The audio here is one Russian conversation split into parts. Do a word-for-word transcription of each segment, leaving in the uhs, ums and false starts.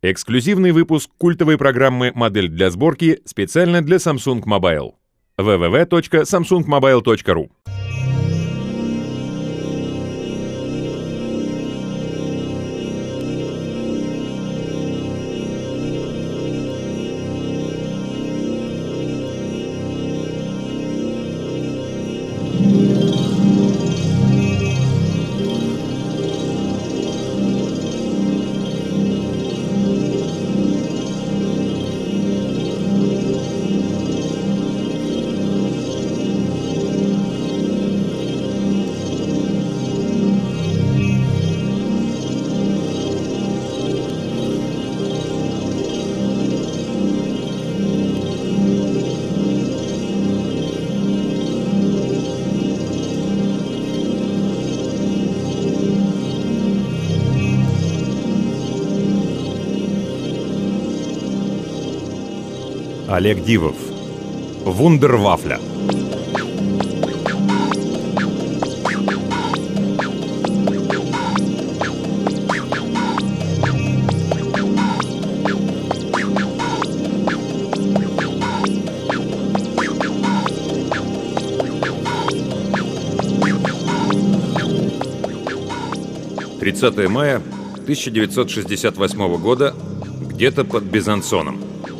Эксклюзивный выпуск культовой программы «Модель для сборки» специально для Samsung Mobile. дабл ю дабл ю дабл ю точка самсунг мобайл точка ру. Олег Дивов. Вундервафля. тридцатое мая тысяча девятьсот шестьдесят восьмого года, где-то под Безансоном.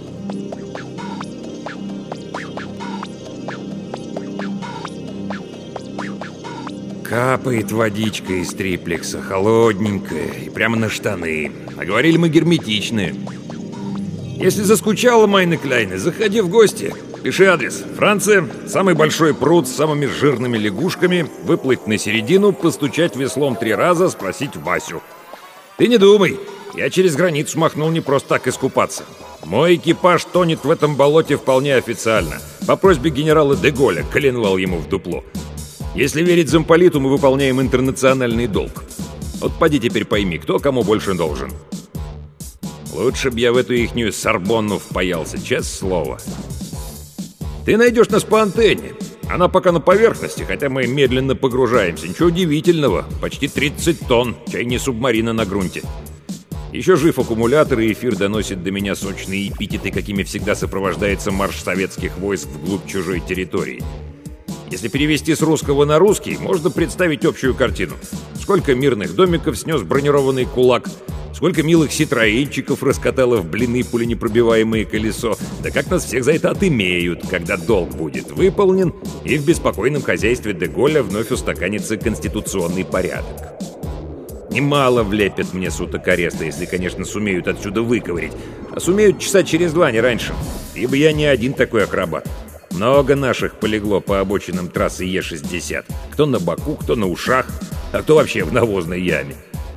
Капает водичка из триплекса, холодненькая, и прямо на штаны. А говорили мы герметичные. Если заскучала, Майны Кляйны, заходи в гости. Пиши адрес. Франция, самый большой пруд с самыми жирными лягушками, выплыть на середину, постучать веслом три раза, спросить Васю. Ты не думай, я через границу махнул не просто так искупаться. Мой экипаж тонет в этом болоте вполне официально. По просьбе генерала де Голля, коленвал ему в дупло. Если верить замполиту, мы выполняем интернациональный долг. Вот поди теперь пойми, кто кому больше должен. Лучше б я в эту ихнюю Сорбонну впаялся, честное слово. Ты найдешь нас по антенне. Она пока на поверхности, хотя мы медленно погружаемся. Ничего удивительного, почти тридцать тонн, чай не субмарина на грунте. Еще жив аккумулятор, и эфир доносит до меня сочные эпитеты, какими всегда сопровождается марш советских войск вглубь чужой территории. Если перевести с русского на русский, можно представить общую картину. Сколько мирных домиков снес бронированный кулак, сколько милых ситроенчиков раскатало в блины пуленепробиваемое колесо. Да как нас всех за это отымеют, когда долг будет выполнен, и в беспокойном хозяйстве де Голля вновь устаканится конституционный порядок. Немало влепят мне суток ареста, если, конечно, сумеют отсюда выковырять. А сумеют часа через два, не раньше. Ибо я не один такой акробат. Много наших полегло по обочинам трассы Е шестьдесят. Кто на боку, кто на ушах, а кто вообще в навозной яме.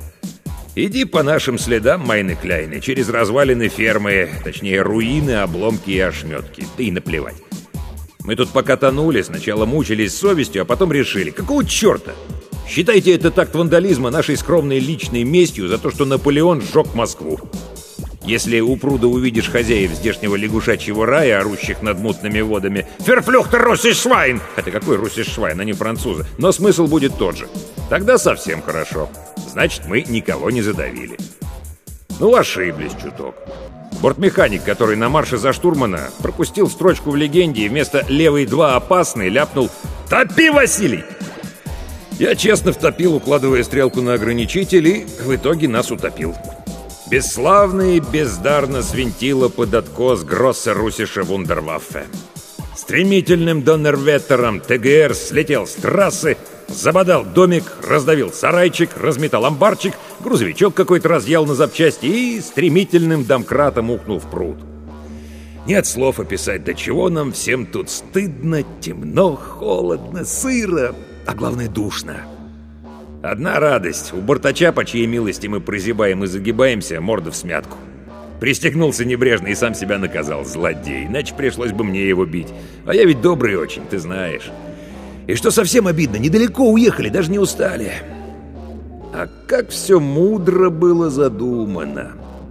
Иди по нашим следам, Майны Кляйны, через развалины фермы, точнее руины, обломки и ошметки. Да и наплевать. Мы тут пока тонули, сначала мучились совестью, а потом решили, какого черта? Считайте это такт вандализма нашей скромной личной местью за то, что Наполеон сжег Москву. Если у пруда увидишь хозяев здешнего лягушачьего рая, орущих над мутными водами «Ферфлюхтер руссиш швайн!» Хотя какой руссиш швайн, они французы. Но смысл будет тот же. Тогда совсем хорошо. Значит, мы никого не задавили. Ну, ошиблись чуток. Бортмеханик, который на марше за штурмана, пропустил строчку в легенде и вместо «левый два опасный» ляпнул «Топи, Василий!» Я честно втопил, укладывая стрелку на ограничитель, и в итоге нас утопил. Бесславно и бездарно свинтило под откос Гроссе Руссиша Вундерваффе. Стремительным доннерветтером ТГР слетел с трассы, забодал домик, раздавил сарайчик, разметал амбарчик, грузовичок какой-то разъял на запчасти и стремительным домкратом ухнул в пруд. Нет слов описать, до чего нам всем тут стыдно, темно, холодно, сыро, а главное душно. Одна радость. У бортача, по чьей милости мы прозябаем и загибаемся, морда в смятку. Пристегнулся небрежно и сам себя наказал, злодей. Иначе пришлось бы мне его бить. А я ведь добрый очень, ты знаешь. И что совсем обидно, недалеко уехали, даже не устали. А как все мудро было задумано.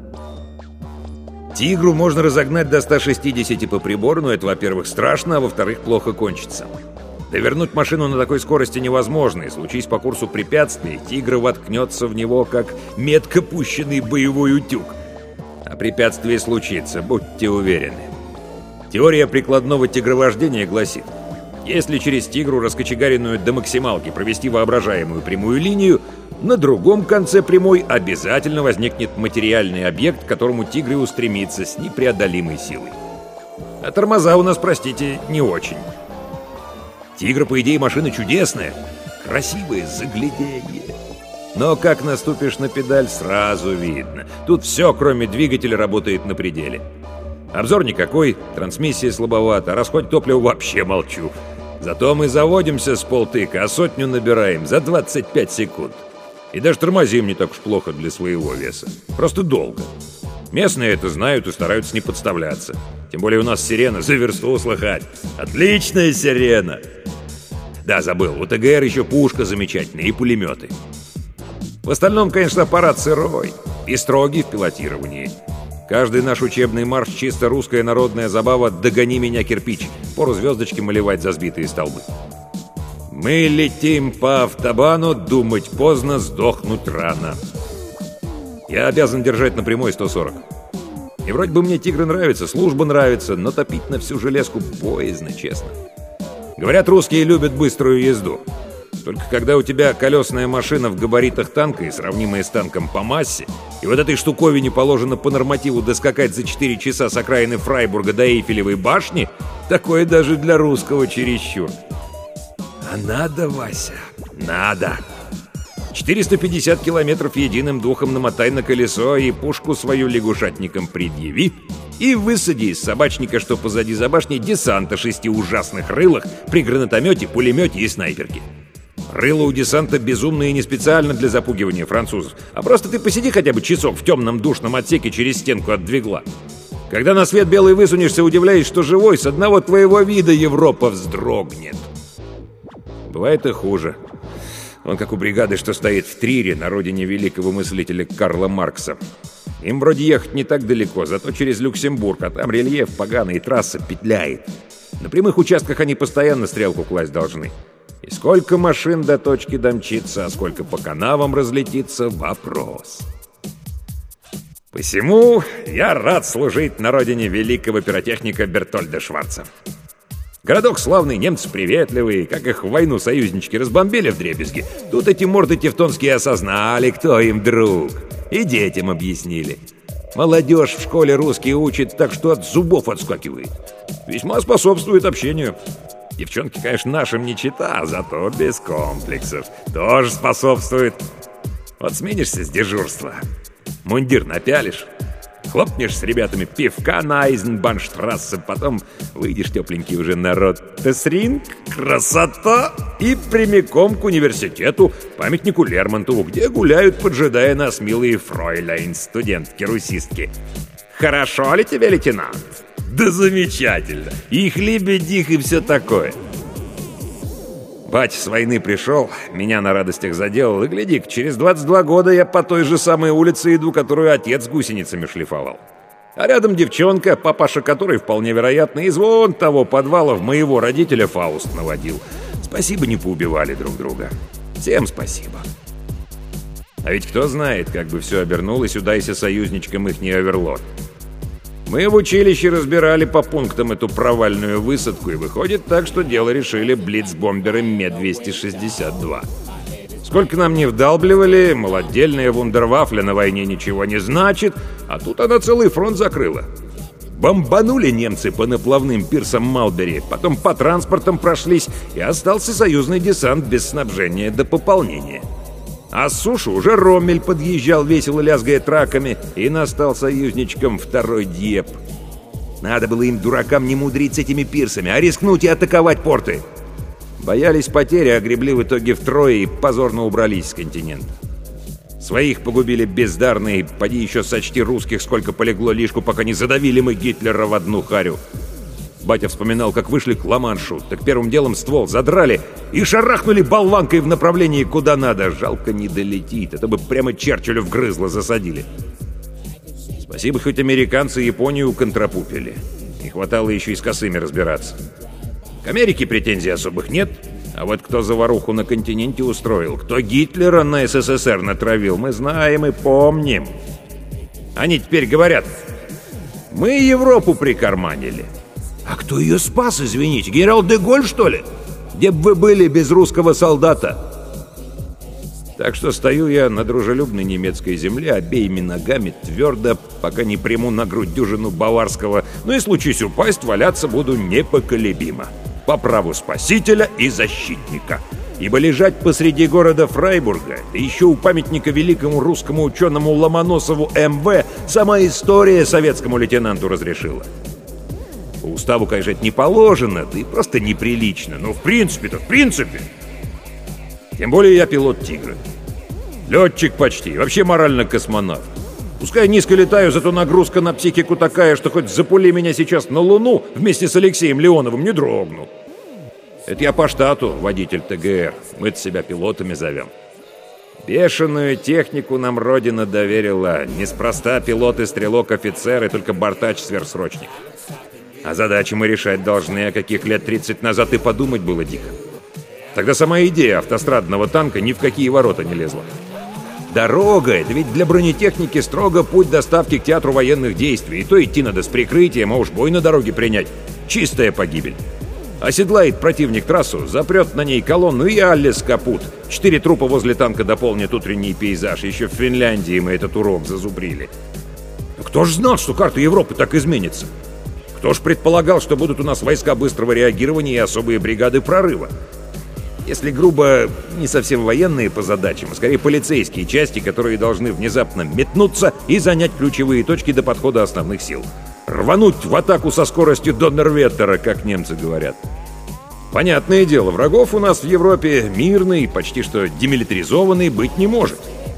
Тигру можно разогнать до ста шестидесяти по прибору, но это, во-первых, страшно, а во-вторых, плохо кончится. Довернуть машину на такой скорости невозможно, и случись по курсу препятствий, Тигр воткнется в него, как метко пущенный боевой утюг. А препятствие случится, будьте уверены. Теория прикладного тигровождения гласит, если через тигру, раскочегаренную до максималки, провести воображаемую прямую линию, на другом конце прямой обязательно возникнет материальный объект, к которому тигр и устремится с непреодолимой силой. А тормоза у нас, простите, не очень. Тигр, по идее, машина чудесная, красивое загляденье. Но как наступишь на педаль, сразу видно. Тут все, кроме двигателя, работает на пределе. Обзор никакой, трансмиссия слабовата, о расходе топлива вообще молчу. Зато мы заводимся с полтыка, а сотню набираем за двадцать пять секунд. И даже тормозим не так уж плохо для своего веса. Просто долго. Местные это знают и стараются не подставляться. Тем более у нас сирена за версту слыхать. Отличная сирена! Да, забыл, у ТГР еще пушка замечательная и пулеметы. В остальном, конечно, аппарат сырой и строгий в пилотировании. Каждый наш учебный марш — чисто русская народная забава «Догони меня, кирпич», пору звездочки малевать за сбитые столбы. Мы летим по автобану, думать поздно, сдохнуть рано. Я обязан держать на прямой сто сорок. И вроде бы мне «Тигры» нравятся, служба нравится, но топить на всю железку боязно, честно. Говорят, русские любят быструю езду. Только когда у тебя колесная машина в габаритах танка и сравнимая с танком по массе, и вот этой штуковине положено по нормативу доскакать за четыре часа с окраины Фрайбурга до Эйфелевой башни, такое даже для русского чересчур. А надо, Вася, надо. четыреста пятьдесят километров единым духом намотай на колесо и пушку свою лягушатникам предъяви, и высади из собачника, что позади за башней, десанта шести ужасных рылах при гранатомете, пулемете и снайперке. Рыло у десанта безумные не специально для запугивания французов, а просто ты посиди хотя бы часок в темном душном отсеке через стенку от двигла. Когда на свет белый высунешься, удивляясь, что живой, с одного твоего вида Европа вздрогнет. Бывает и хуже. Он как у бригады, что стоит в Трире, на родине великого мыслителя Карла Маркса. Им вроде ехать не так далеко, зато через Люксембург, а там рельеф поганый, и трасса петляет. На прямых участках они постоянно стрелку класть должны. И сколько машин до точки домчится, а сколько по канавам разлетится — вопрос. Посему я рад служить на родине великого пиротехника Бертольда Шварца. Городок славный, немцы приветливые, как их в войну союзнички разбомбили вдребезги. Тут эти морды тевтонские осознали, кто им друг, и детям объяснили. Молодежь в школе русский учит так, что от зубов отскакивает. Весьма способствует общению. Девчонки, конечно, нашим не чита, зато без комплексов. Тоже способствует. Вот сменишься с дежурства, мундир напялишь, хлопнешь с ребятами пивка на Айзенбанштрассе, потом выйдешь тепленький уже на Роттерсринг, красота, и прямиком к университету, памятнику Лермонтову, где гуляют, поджидая нас милые фройляйн, студентки-русистки. Хорошо ли тебе, лейтенант? Да замечательно! Их лебедих и все такое. Батя с войны пришел, меня на радостях заделал, и гляди-ка, через двадцать два года я по той же самой улице иду, которую отец гусеницами шлифовал. А рядом девчонка, папаша которой, вполне вероятно, из вон того подвала в моего родителя Фауст наводил. Спасибо, не поубивали друг друга. Всем спасибо. А ведь кто знает, как бы все обернулось, удайся союзничкам их не оверлорд. Мы в училище разбирали по пунктам эту провальную высадку, и выходит так, что дело решили блицбомберы Ме двести шестьдесят два. Сколько нам не вдалбливали, мол, отдельная вундервафля на войне ничего не значит, а тут она целый фронт закрыла. Бомбанули немцы по наплавным пирсам Малбери, потом по транспортам прошлись, и остался союзный десант без снабжения до пополнения. А с суши уже Роммель подъезжал, весело лязгая траками, и настал союзничкам второй Дьеп. Надо было им, дуракам, не мудрить с этими пирсами, а рискнуть и атаковать порты. Боялись потери, а гребли в итоге втрое и позорно убрались с континента. Своих погубили бездарные, поди еще сочти русских, сколько полегло лишку, пока не задавили мы Гитлера в одну харю. Батя вспоминал, как вышли к Ла-Маншу, так первым делом ствол задрали и шарахнули болванкой в направлении, куда надо. Жалко, не долетит, это бы прямо Черчиллю в грызло засадили. Спасибо, хоть американцы Японию контрапупили. Не хватало еще и с косыми разбираться. К Америке претензий особых нет, а вот кто заваруху на континенте устроил, кто Гитлера на СССР натравил, мы знаем и помним. Они теперь говорят: мы Европу прикарманили. А кто ее спас, извините? Генерал де-Голь, что ли? Где бы вы были без русского солдата? Так что стою я на дружелюбной немецкой земле обеими ногами твердо, пока не приму на грудь дюжину баварского, ну и случись упасть, валяться буду непоколебимо. По праву спасителя и защитника. Ибо лежать посреди города Фрайбурга, да еще у памятника великому русскому ученому Ломоносову эм вэ, сама история советскому лейтенанту разрешила. По уставу, конечно, это не положено, да и просто неприлично. Но в принципе-то, в принципе. Тем более я пилот «Тигра». Летчик почти, вообще морально космонавт. Пускай низко летаю, зато нагрузка на психику такая, что хоть запули меня сейчас на Луну вместе с Алексеем Леоновым, не дрогну. Это я по штату водитель тэ гэ эр. Мы-то себя пилотами зовем. Бешеную технику нам Родина доверила. Неспроста пилот и стрелок-офицер, и только бортач-сверхсрочник. А задачи мы решать должны, о каких лет тридцать назад и подумать было дико. Тогда сама идея автострадного танка ни в какие ворота не лезла. Дорога — это ведь для бронетехники строго путь доставки к театру военных действий. И то идти надо с прикрытием, а уж бой на дороге принять. Чистая погибель. Оседлает противник трассу, запрет на ней колонну и аллес капут. Четыре трупа возле танка дополнят утренний пейзаж. Еще в Финляндии мы этот урок зазубрили. Но кто ж знал, что карта Европы так изменится? Кто ж предполагал, что будут у нас войска быстрого реагирования и особые бригады прорыва? Если грубо, не совсем военные по задачам, а скорее полицейские части, которые должны внезапно метнуться и занять ключевые точки до подхода основных сил. Рвануть в атаку со скоростью Доннерветтера, как немцы говорят. Понятное дело, врагов у нас в Европе мирный, почти что демилитаризованный быть не может.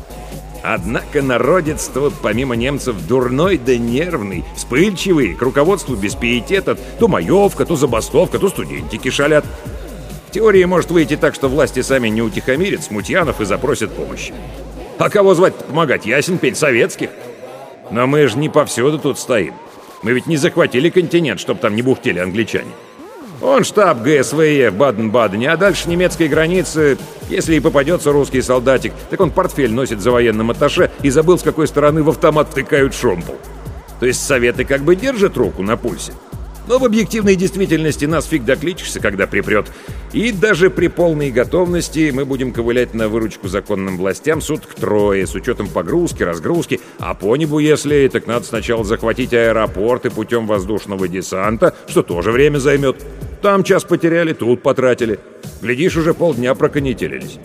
Однако народец тут, помимо немцев, дурной да нервный, вспыльчивый, к руководству без пиетета, то маевка, то забастовка, то студентики шалят. В теории может выйти так, что власти сами не утихомирят смутьянов и запросят помощи. А кого звать-то помогать? Ясен пень, советских. Но мы же не повсюду тут стоим. Мы ведь не захватили континент, чтобы там не бухтели англичане. Он штаб гэ эс вэ е в Баден-Бадене, а дальше немецкой границы, если и попадется русский солдатик, так он портфель носит за военным атташе и забыл, с какой стороны в автомат втыкают шомпол. То есть советы как бы держат руку на пульсе. Но в объективной действительности нас фиг докличешься, когда припрет. И даже при полной готовности мы будем ковылять на выручку законным властям суток трое, с учетом погрузки, разгрузки. А по небу, если, так надо сначала захватить аэропорты путем воздушного десанта, что тоже время займет. Там час потеряли, тут потратили. Глядишь, уже полдня проконетелились.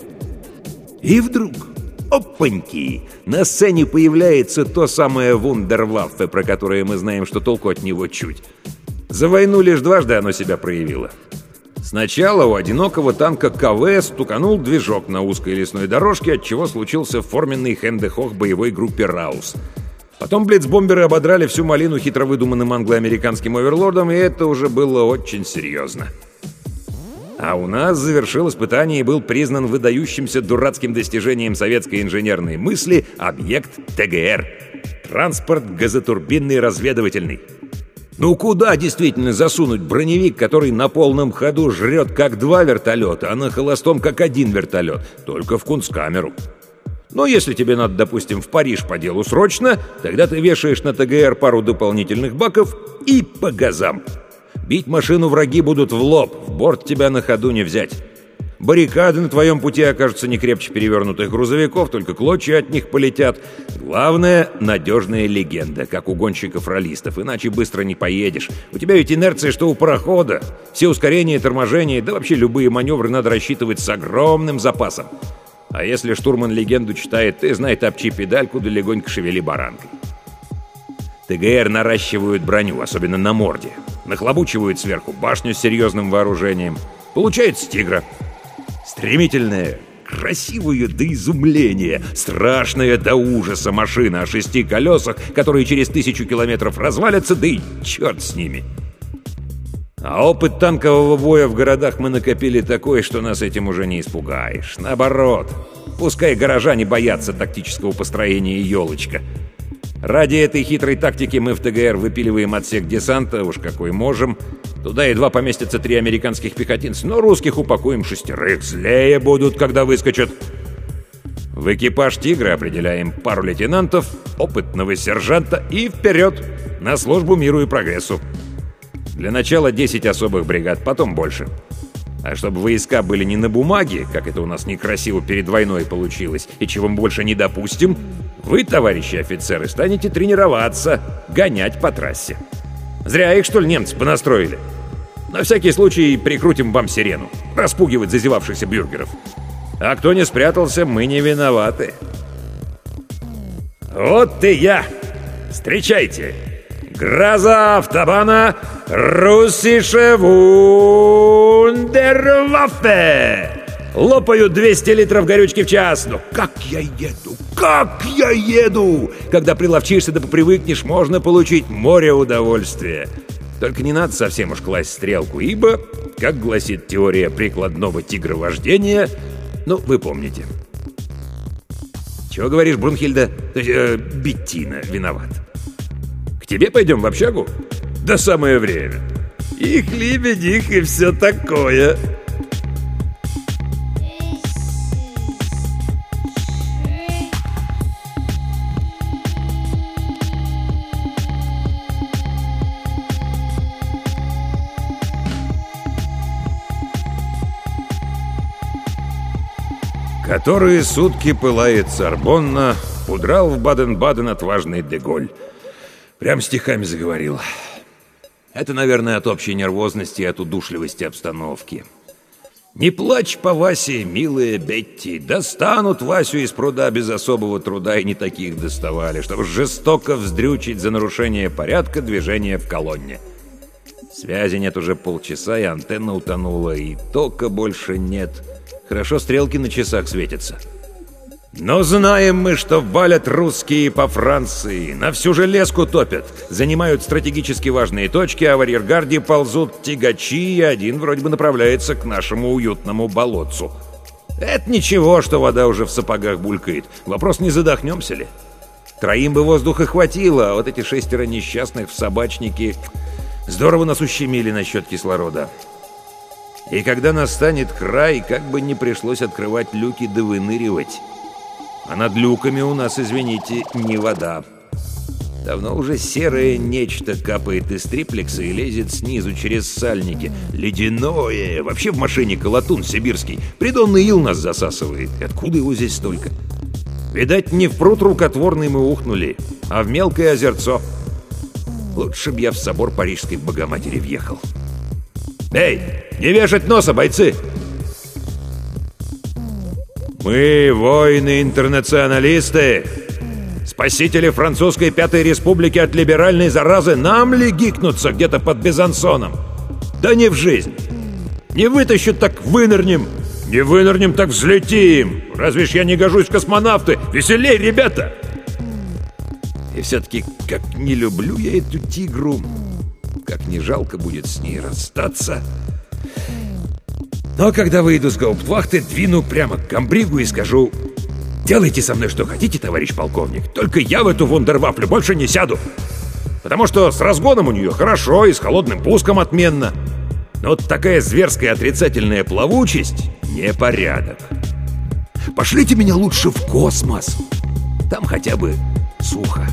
И вдруг, опаньки, на сцене появляется то самое вундерваффе, про которое мы знаем, что толку от него чуть. За войну лишь дважды оно себя проявило. Сначала у одинокого танка ка вэ стуканул движок на узкой лесной дорожке, отчего случился форменный хендехох боевой группе «Раус». Потом блицбомберы ободрали всю малину хитро выдуманным англо-американским оверлордом, и это уже было очень серьезно. А у нас завершил испытание и был признан выдающимся дурацким достижением советской инженерной мысли объект тэ гэ эр — транспорт газотурбинный разведывательный. Ну куда действительно засунуть броневик, который на полном ходу жрет как два вертолета, а на холостом как один вертолет? Только в кунсткамеру. Но если тебе надо, допустим, в Париж по делу срочно, тогда ты вешаешь на тэ гэ эр пару дополнительных баков и по газам. Бить машину враги будут в лоб, в борт тебя на ходу не взять. Баррикады на твоем пути окажутся не крепче перевернутых грузовиков, только клочья от них полетят. Главное — надежная легенда, как у гонщиков-раллистов, иначе быстро не поедешь. У тебя ведь инерция, что у парохода. Все ускорения, торможения, да вообще любые маневры надо рассчитывать с огромным запасом. А если штурман легенду читает, ты знай, топчи педальку, да легонько шевели баранкой. тэ гэ эр наращивают броню, особенно на морде. Нахлобучивают сверху башню с серьезным вооружением. Получается «Тигра». Стремительная, красивая до изумления, страшная до ужаса машина о шести колесах, которые через тысячу километров развалятся, да и черт с ними. А опыт танкового боя в городах мы накопили такой, что нас этим уже не испугаешь. Наоборот, пускай горожане боятся тактического построения елочка. Ради этой хитрой тактики мы в тэ гэ эр выпиливаем отсек десанта, уж какой можем. Туда едва поместятся три американских пехотинца, но русских упакуем шестерых. Злее будут, когда выскочат. В экипаж «Тигра» определяем пару лейтенантов, опытного сержанта и вперед на службу миру и прогрессу. Для начала десять особых бригад, потом больше. А чтобы войска были не на бумаге, как это у нас некрасиво перед войной получилось, и чего мы больше не допустим, вы, товарищи офицеры, станете тренироваться, гонять по трассе. Зря их, что ли, немцы понастроили? На всякий случай прикрутим вам сирену, распугивать зазевавшихся бюргеров. А кто не спрятался, мы не виноваты. Вот и я! Встречайте! Гроза автобана Руссische Wunderwaffe! Лопаю двести литров горючки в час. Но как я еду? Как я еду? Когда приловчишься да попривыкнешь, можно получить море удовольствия. Только не надо совсем уж класть стрелку, ибо, как гласит теория прикладного тигровождения, ну, вы помните. Чего говоришь, Брунхильда? Э, Беттина виноват. К тебе пойдем в общагу? Да самое время. Их лебедих и все такое. Которые сутки пылает Сорбонна, удрал в Баден-Баден отважный Деголь. Прям стихами заговорил. Это, наверное, от общей нервозности и от удушливости обстановки. Не плачь по Васе, милая Бетти. Достанут Васю из пруда без особого труда, и не таких доставали, чтобы жестоко вздрючить за нарушение порядка движения в колонне. Связи нет уже полчаса, и антенна утонула, и тока больше нет. Хорошо стрелки на часах светятся. Но знаем мы, что валят русские по Франции, на всю железку топят, занимают стратегически важные точки, а в арьергарде ползут тягачи, и один вроде бы направляется к нашему уютному болотцу. Это ничего, что вода уже в сапогах булькает. Вопрос, не задохнемся ли? Троим бы воздуха хватило, а вот эти шестеро несчастных в собачнике здорово нас ущемили насчет кислорода. И когда настанет край, как бы не пришлось открывать люки да выныривать. А над люками у нас, извините, не вода. Давно уже серое нечто капает из триплекса и лезет снизу через сальники. Ледяное! Вообще в машине колотун сибирский. Придонный ил нас засасывает. Откуда его здесь столько? Видать, не в пруд рукотворный мы ухнули, а в мелкое озерцо. Лучше б я в собор Парижской Богоматери въехал. Эй, не вешать носа, бойцы! Мы воины-интернационалисты, спасители французской Пятой Республики от либеральной заразы. Нам ли гикнуться где-то под Безансоном? Да не в жизнь. Не вытащат, так вынырнем. Не вынырнем, так взлетим. Разве ж я не гожусь в космонавты? Веселей, ребята! И все-таки, как не люблю я эту тигру, как не жалко будет с ней расстаться. Но когда выйду с гауптвахты, двину прямо к комбригу и скажу: делайте со мной что хотите, товарищ полковник, только я в эту вундервафлю больше не сяду. Потому что с разгоном у нее хорошо и с холодным пуском отменно. Но вот такая зверская отрицательная плавучесть — непорядок. Пошлите меня лучше в космос. Там хотя бы сухо.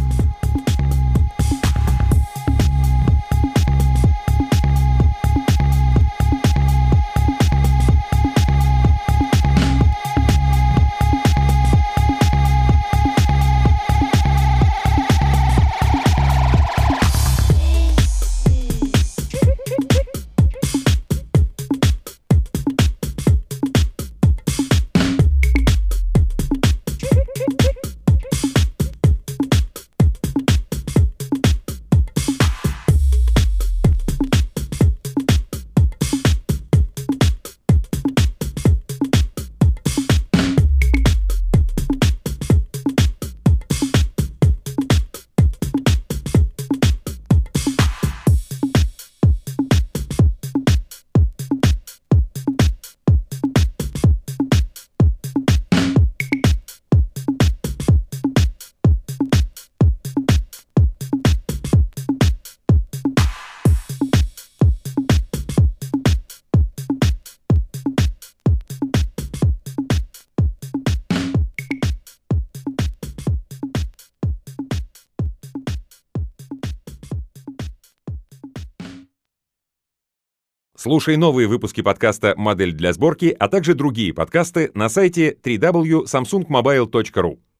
Слушай новые выпуски подкаста «Модель для сборки», а также другие подкасты на сайте дабл ю дабл ю дабл ю точка самсунг мобайл точка ру.